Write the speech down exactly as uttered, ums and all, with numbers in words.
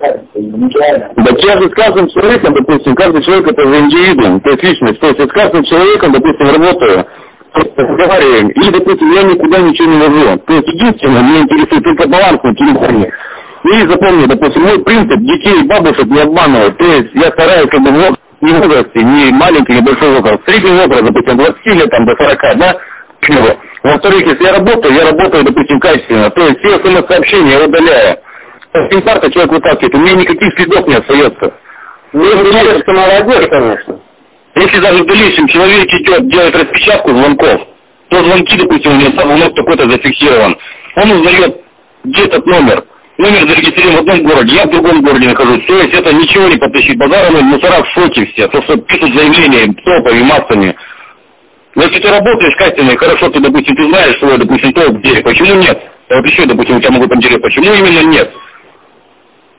Так я же с каждым человеком, допустим, каждый человек это же индивидуум, то есть личность. То есть я с каждым человеком, допустим, работаю, разговариваем, и, допустим, я никуда ничего не вожу. То есть единственное, меня интересует только баланс на телефоне. И запомни, допустим, мой принцип, детей и бабушек не обманывать. То есть я стараюсь как бы в не в возрасте, не маленький, не большой возраст, средний возраст, допустим, от двадцати лет там, до сорока, да? Во-вторых, если я работаю, я работаю, допустим, качественно. То есть все смс-сообщения я удаляю. Сим-карта человек вытаскивает, у меня никаких следов не остается. Ну, это молодец, конечно. Если даже в дальнейшем человек идет, делает распечатку звонков, то звонки, допустим, у него сам у нас какой-то зафиксирован. Он узнает, где этот номер. Номер зарегистрирован в одном городе, я в другом городе нахожусь. То есть это ничего не подтащить. Базаром, мусора в шоке все. То, что пишут заявления топами, массами. Но если ты работаешь качественно и хорошо, ты, допустим, ты знаешь свой, допустим, топ где, почему нет? А вот еще, допустим, у тебя могут интересовать, почему именно нет?